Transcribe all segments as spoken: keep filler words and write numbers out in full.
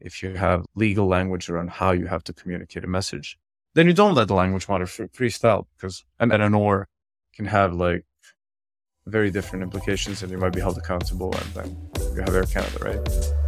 if you have legal language around how you have to communicate a message, then you don't let the language model free- freestyle because and, and an or can have like very different implications and you might be held accountable, and then you have Air Canada, right?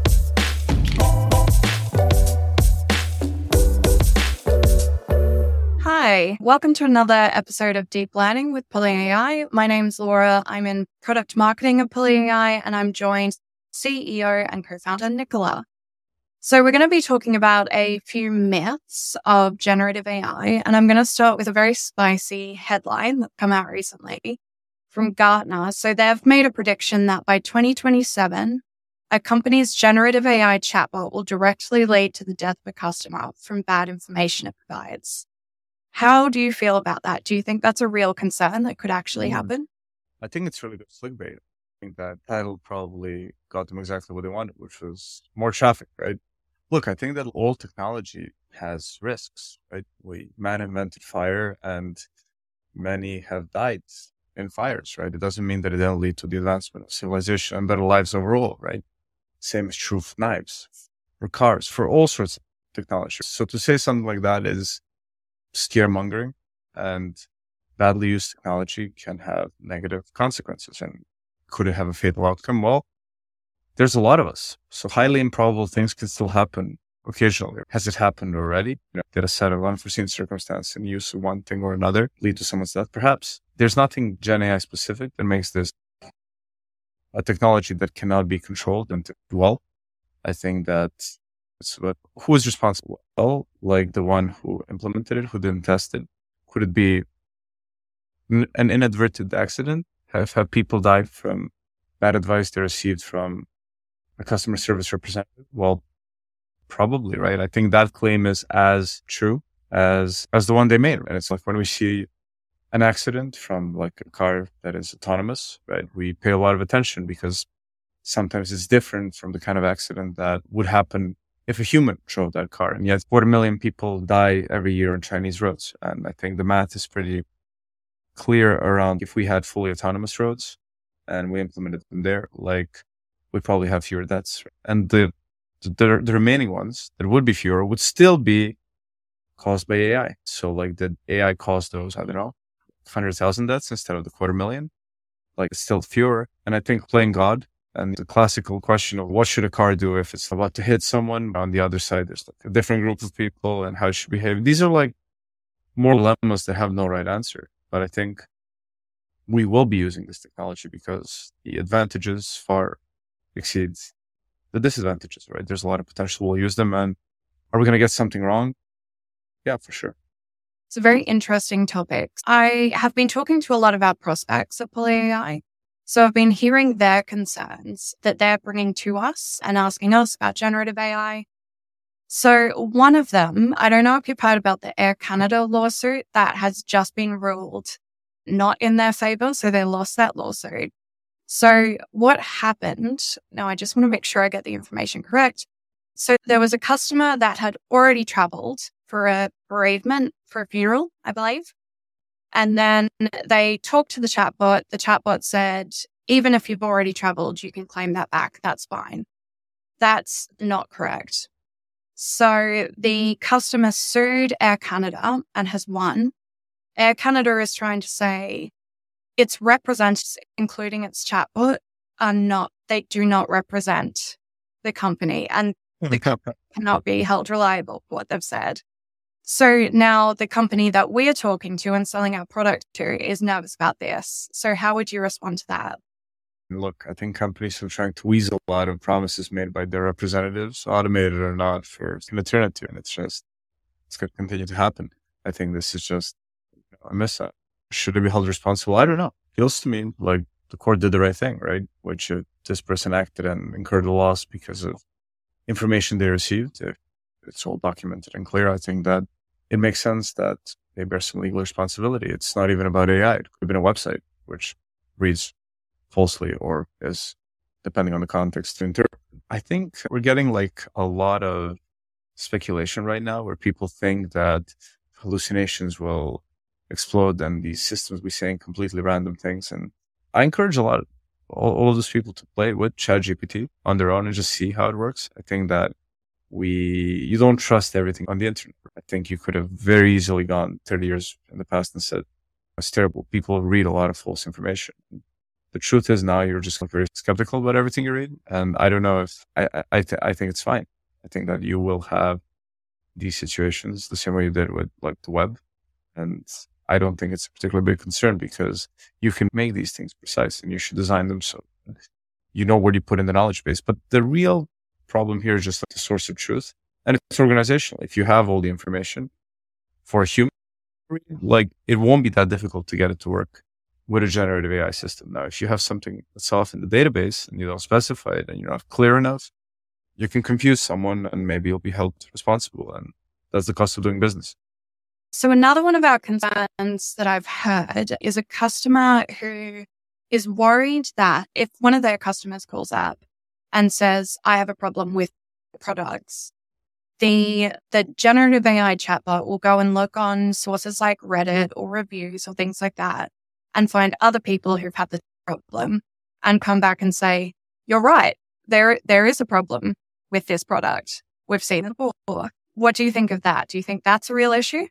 Hi, welcome to another episode of Deep Learning with Pulling A I. My name's Laura. I'm in product marketing at Pulling A I, and I'm joined C E O and co-founder Nicola. So we're going to be talking about a few myths of generative A I, and I'm going to start with a very spicy headline that's come out recently from Gartner. So they've made a prediction that by twenty twenty-seven, a company's generative A I chatbot will directly lead to the death of a customer from bad information it provides. How do you feel about that? Do you think that's a real concern that could actually happen? I think it's really good clickbait. I think that title probably got them exactly what they wanted, which was more traffic, right? Look, I think that all technology has risks, right? We man invented fire and many have died in fires, right? It doesn't mean that it didn't lead to the advancement of civilization and better lives overall, right? Same is true for knives, for cars, for all sorts of technology. So to say something like that is scaremongering, and badly used technology can have negative consequences. And could it have a fatal outcome? Well, there's a lot of us. So highly improbable things can still happen occasionally. Has it happened already? You know, did a set of unforeseen circumstances and use of one thing or another lead to someone's death? Perhaps. There's nothing Gen A I specific that makes this a technology that cannot be controlled and do well. I think that it's what, who is responsible? Well, like the one who implemented it, who didn't test it. Could it be n- an inadvertent accident? Have, have people died from bad advice they received from a customer service representative? Well, probably, right? I think that claim is as true as as the one they made. And it's like when we see an accident from like a car that is autonomous, right? We pay a lot of attention because sometimes it's different from the kind of accident that would happen if a human drove that car. And yet quarter million people die every year on Chinese roads. And I think the math is pretty clear around if we had fully autonomous roads and we implemented them there, like we probably have fewer deaths. And the, the the remaining ones that would be fewer would still be caused by A I. So like did A I cause those, I don't know, one hundred thousand deaths instead of the quarter million? Like it's still fewer. And I think playing God and the classical question of what should a car do if it's about to hit someone, on the other side, there's like a different group of people and how it should behave. These are like more dilemmas that have no right answer. But I think we will be using this technology because the advantages far exceeds the disadvantages, right? There's a lot of potential. We'll use them. And are we going to get something wrong? Yeah, for sure. It's a very interesting topic. I have been talking to a lot of our prospects at Pulling A I. So I've been hearing their concerns that they're bringing to us and asking us about generative A I. So one of them, I don't know if you've heard about the Air Canada lawsuit that has just been ruled not in their favor. So they lost that lawsuit. So what happened? Now, I just want to make sure I get the information correct. So there was a customer that had already traveled for a bereavement, for a funeral, I believe. And then they talked to the chatbot. The chatbot said, even if you've already traveled, you can claim that back. That's fine. That's not correct. So the customer sued Air Canada and has won. Air Canada is trying to say its representatives, including its chatbot, are not, they do not represent the company and the company cannot be held reliable for what they've said. So now the company that we are talking to and selling our product to is nervous about this. So how would you respond to that? Look, I think companies are trying to weasel a lot of promises made by their representatives, automated or not, for an eternity. And it's just, it's going to continue to happen. I think this is just a mishap. Should it be held responsible? I don't know. Feels to me like the court did the right thing, right? Which uh, this person acted and incurred a loss because of information they received. If it's all documented and clear, I think that it makes sense that they bear some legal responsibility. It's not even about A I. It could have been a website which reads falsely or is, depending on the context, to interpret. I think we're getting like a lot of speculation right now where people think that hallucinations will explode and these systems be saying completely random things. And I encourage a lot of all, all of those people to play with ChatGPT on their own and just see how it works. I think that We, you don't trust everything on the internet. I think you could have very easily gone thirty years in the past and said, it's terrible. People read a lot of false information. The truth is now you're just like very skeptical about everything you read. And I don't know if, I, I, I, th- I think it's fine. I think that you will have these situations the same way you did with like the web. And I don't think it's a particularly big concern because you can make these things precise and you should design them so you know where you put in the knowledge base. But the real problem here is just like the source of truth, and it's organizational. If you have all the information for a human, like it won't be that difficult to get it to work with a generative A I system. Now, if you have something that's off in the database and you don't specify it and you're not clear enough, you can confuse someone and maybe you'll be held responsible. And that's the cost of doing business. So another one of our concerns that I've heard is a customer who is worried that if one of their customers calls up and says, I have a problem with products, the the generative A I chatbot will go and look on sources like Reddit or reviews or things like that and find other people who've had the problem and come back and say, you're right, there there is a problem with this product. We've seen it before. What do you think of that? Do you think that's a real issue?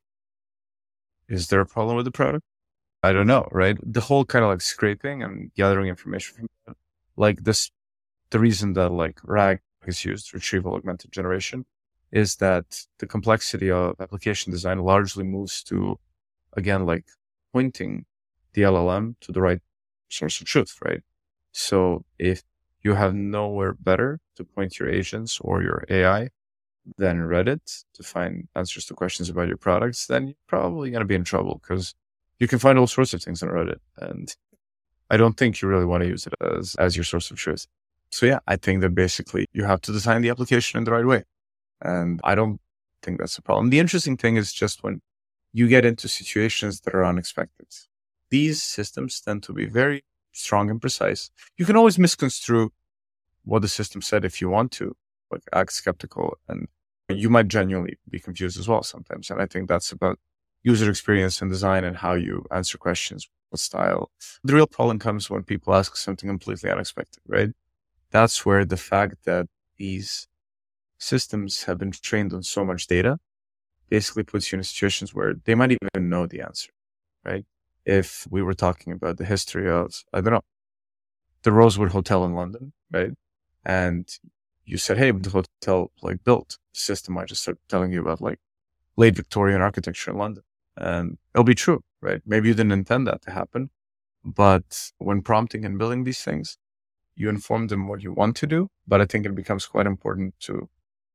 Is there a problem with the product? I don't know, right? The whole kind of like scraping and gathering information from that, like this, the reason that like RAG is used, retrieval augmented generation, is that the complexity of application design largely moves to, again, like pointing the L L M to the right source of truth, right? So if you have nowhere better to point your agents or your A I than Reddit to find answers to questions about your products, then you're probably going to be in trouble because you can find all sorts of things on Reddit. And I don't think you really want to use it as, as your source of truth. So yeah, I think that basically you have to design the application in the right way. And I don't think that's a problem. The interesting thing is just when you get into situations that are unexpected, these systems tend to be very strong and precise. You can always misconstrue what the system said if you want to, like act skeptical, and you might genuinely be confused as well sometimes. And I think that's about user experience and design and how you answer questions, what style. The real problem comes when people ask something completely unexpected, right? That's where the fact that these systems have been trained on so much data basically puts you in situations where they might even know the answer, right? If we were talking about the history of, I don't know, the Rosewood Hotel in London, right? And you said, hey, the hotel like built, the system might just start telling you about like late Victorian architecture in London. And it'll be true, right? Maybe you didn't intend that to happen, but when prompting and building these things, you inform them what you want to do. But I think it becomes quite important to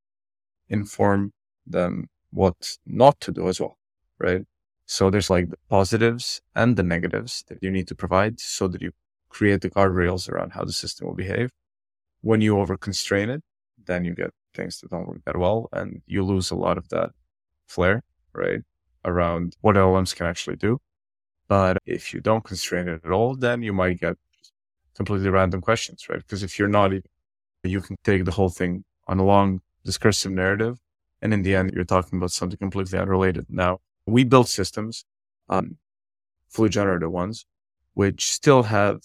inform them what not to do as well, right? So there's like the positives and the negatives that you need to provide so that you create the guardrails around how the system will behave. When you over constrain it, then you get things that don't work that well and you lose a lot of that flair, right? Around what L L Ms can actually do. But if you don't constrain it at all, then you might get completely random questions, right? Because if you're not even, you can take the whole thing on a long discursive narrative. And in the end, you're talking about something completely unrelated. Now, we built systems, um, fully generative ones, which still have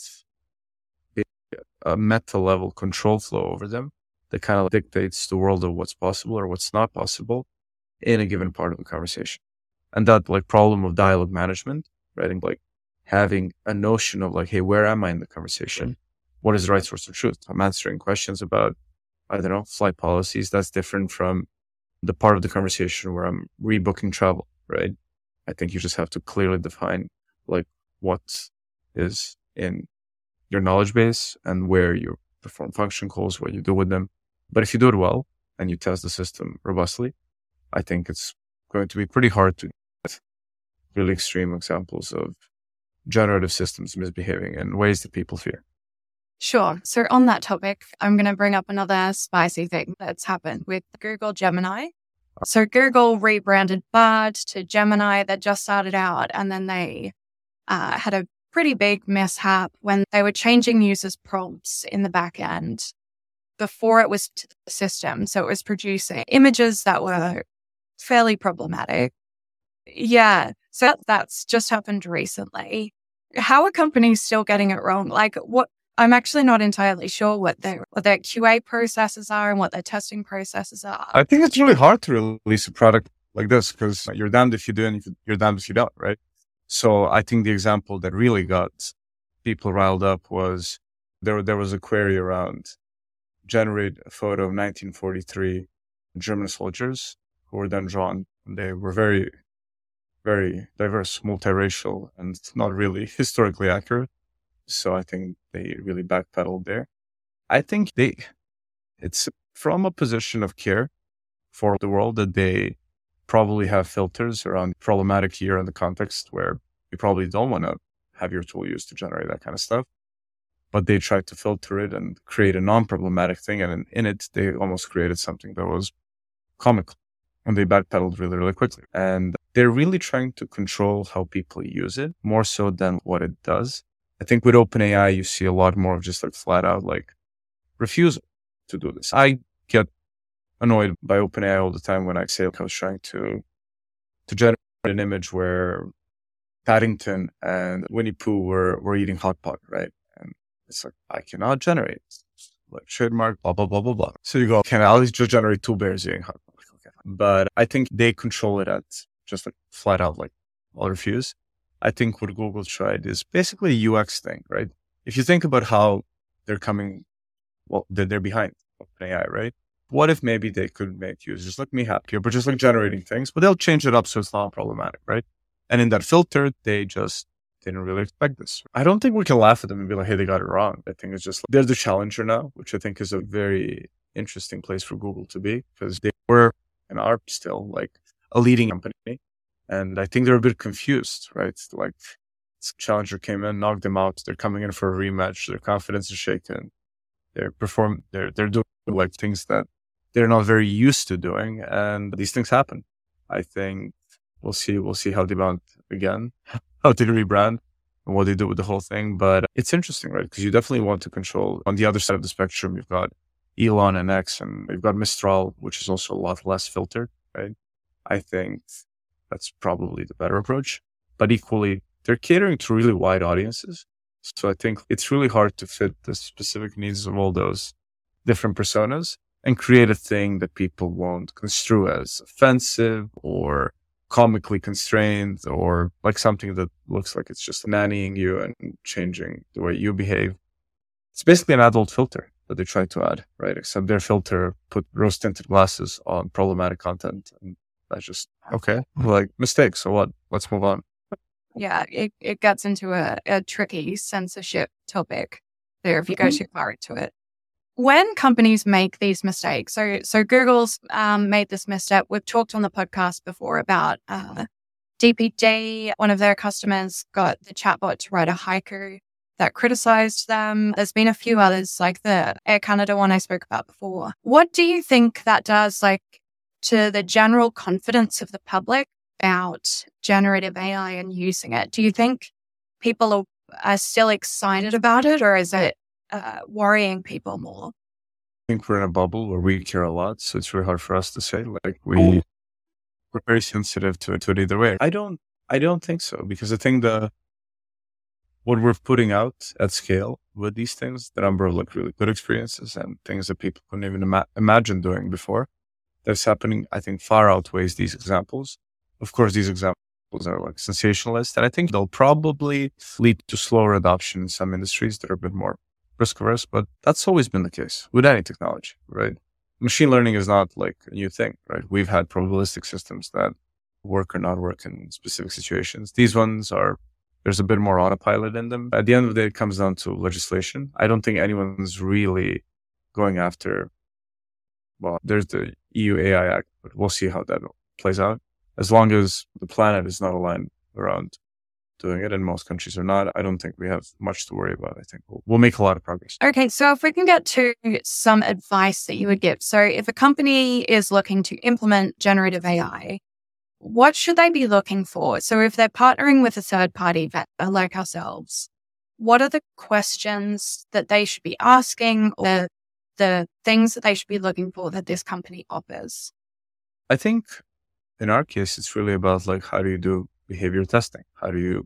a meta level control flow over them that kind of dictates the world of what's possible or what's not possible in a given part of the conversation. And that like problem of dialogue management, right? And like having a notion of like, hey, where am I in the conversation? What is the right source of truth? I'm answering questions about, I don't know, flight policies. That's different from the part of the conversation where I'm rebooking travel, right? I think you just have to clearly define like what is in your knowledge base and where you perform function calls, what you do with them. But if you do it well and you test the system robustly, I think it's going to be pretty hard to get really extreme examples of generative systems misbehaving in ways that people fear. Sure. So on that topic, I'm going to bring up another spicy thing that's happened with Google Gemini. So Google rebranded Bard to Gemini that just started out, and then they uh, had a pretty big mishap when they were changing users' prompts in the back end before it was to the system. So it was producing images that were fairly problematic. Yeah. So that's just happened recently. How are companies still getting it wrong? Like what, I'm actually not entirely sure what their what their Q A processes are and what their testing processes are. I think it's really hard to release a product like this because you're damned if you do and you're damned if you don't, right? So I think the example that really got people riled up was there, there was a query around generate a photo of nineteen forty-three German soldiers who were then drawn. They were very, very diverse, multiracial, and not really historically accurate. So I think they really backpedaled there. I think they, it's from a position of care for the world that they probably have filters around problematic year in the context where you probably don't want to have your tool used to generate that kind of stuff. But they tried to filter it and create a non-problematic thing. And in it, they almost created something that was comical. And they backpedaled really, really quickly. And they're really trying to control how people use it more so than what it does. I think with OpenAI, you see a lot more of just like flat out like refusal to do this. I get annoyed by OpenAI all the time when I say like I was trying to to generate an image where Paddington and Winnie Pooh were, were eating hot pot, right? And it's like, I cannot generate like trademark, blah, blah, blah, blah, blah. So you go, can I at least just generate two bears eating hot pot? Okay. But I think they control it at just like flat out, like I'll refuse. I think what Google tried is basically a U X thing, right? If you think about how they're coming, well, they're, they're behind OpenAI, right? What if maybe they could make users like me happier, but just like generating things, but they'll change it up so it's not problematic, right? And in that filter, they just didn't really expect this. I don't think we can laugh at them and be like, hey, they got it wrong. I think it's just, they're the challenger now, which I think is a very interesting place for Google to be because they were and are still like a leading company. And I think they're a bit confused, right? Like challenger came in, knocked them out. They're coming in for a rematch. Their confidence is shaken. They're perform, they're, they're doing like things that they're not very used to doing. And these things happen. I think we'll see, we'll see how they bounce again, how they rebrand and what they do with the whole thing. But it's interesting, right? Because you definitely want to control. On the other side of the spectrum, you've got Elon and X, and you've got Mistral, which is also a lot less filtered, right? I think that's probably the better approach. But equally, they're catering to really wide audiences. So I think it's really hard to fit the specific needs of all those different personas and create a thing that people won't construe as offensive or comically constrained or like something that looks like it's just nannying you and changing the way you behave. It's basically an adult filter that they try to add, right? Except their filter put rose tinted glasses on problematic content. And that's just, okay, like mistake. So what? Let's move on. Yeah, it, it gets into a, a tricky censorship topic there if you go too far into it. When companies make these mistakes, so so Google's um, made this misstep. We've talked on the podcast before about uh, D P D. One of their customers got the chatbot to write a haiku that criticized them. There's been a few others like the Air Canada one I spoke about before. What do you think that does like to the general confidence of the public about generative A I and using it? Do you think people are, are still excited about it, or is it uh, worrying people more? I think we're in a bubble where we care a lot, so it's really hard for us to say. Like we, we're very sensitive to it, to it either way. I don't, I don't think so, because I think the what we're putting out at scale with these things, the number of like really good experiences and things that people couldn't even ima- imagine doing before, that's happening, I think, far outweighs these examples. Of course, these examples are like sensationalist, and I think they'll probably lead to slower adoption in some industries that are a bit more risk averse, but that's always been the case with any technology, right? Machine learning is not like a new thing, right? We've had probabilistic systems that work or not work in specific situations. These ones are, there's a bit more autopilot in them. At the end of the day, it comes down to legislation. I don't think anyone's really going after, well, there's the E U A I Act, but we'll see how that plays out. As long as the planet is not aligned around doing it, and most countries are not, I don't think we have much to worry about. I think we'll, we'll make a lot of progress. Okay, so if we can get to some advice that you would give. So if a company is looking to implement generative A I, what should they be looking for? So if they're partnering with a third party vendor like ourselves, what are the questions that they should be asking, or the, the things that they should be looking for that this company offers? I think in our case, it's really about like, how do you do behavior testing? How do you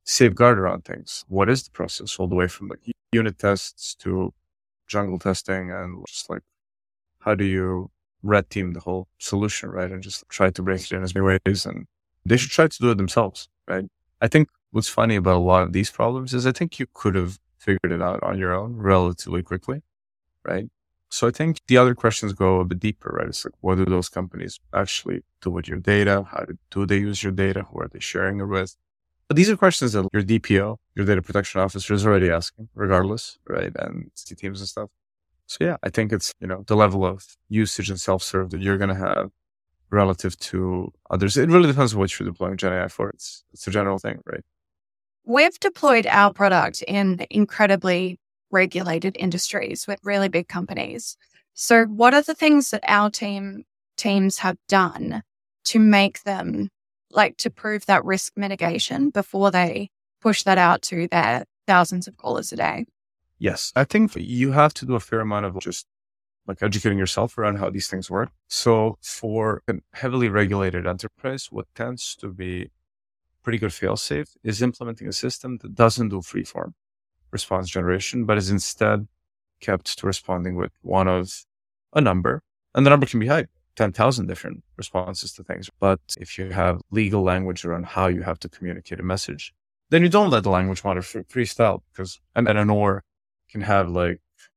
safeguard around things. What is the process all the way from like unit tests to jungle testing, and just like, how do you red team the whole solution, right? And just try to break it in as many ways. And they should try to do it themselves, right? I think what's funny about a lot of these problems is I think you could have figured it out on your own relatively quickly, right? So I think the other questions go a bit deeper, right? It's like, what do those companies actually do with your data? How do, do they use your data? Who are they sharing it with? But these are questions that your D P O, your data protection officer, is already asking, regardless, right? And C teams and stuff. So yeah, I think it's, you know, the level of usage and self-serve that you're going to have relative to others. It really depends on what you're deploying Gen A I for. It's, it's a general thing, right? We've deployed our product in incredibly regulated industries with really big companies. So what are the things that our team teams have done to make them, like, to prove that risk mitigation before they push that out to their thousands of callers a day? Yes, I think you have to do a fair amount of just like educating yourself around how these things work. So for a heavily regulated enterprise, what tends to be pretty good fail-safe is implementing a system that doesn't do freeform response generation, but is instead kept to responding with one of a number. And the number can be high, ten thousand different responses to things. But if you have legal language around how you have to communicate a message, then you don't let the language model free- freestyle, because and, and an or can have like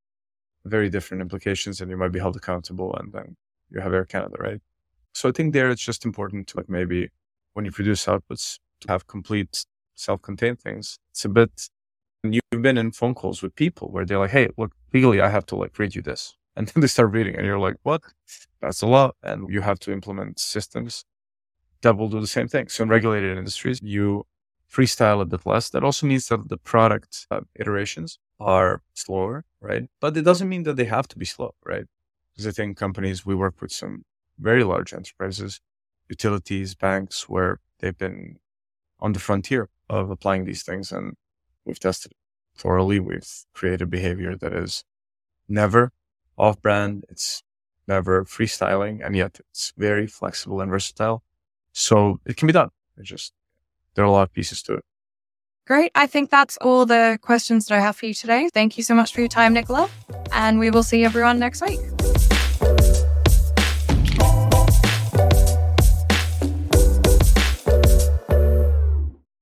very different implications, and you might be held accountable, and then you have Air Canada, right? So I think there it's just important to like maybe when you produce outputs to have complete self-contained things. It's a bit, and you've been in phone calls with people where they're like, hey, look, legally I have to like read you this. And then they start reading and you're like, what? That's a lot. And you have to implement systems that will do the same thing. So in regulated industries, you freestyle a bit less. That also means that the product uh, iterations are slower, right? But it doesn't mean that they have to be slow, right? Because I think companies, we work with some very large enterprises, utilities, banks, where they've been on the frontier of applying these things, and we've tested it thoroughly. We've created behavior that is never off-brand. It's never freestyling, and yet it's very flexible and versatile. So it can be done. It just, there are a lot of pieces to it. Great. I think that's all the questions that I have for you today. Thank you so much for your time, Nicola. And we will see everyone next week.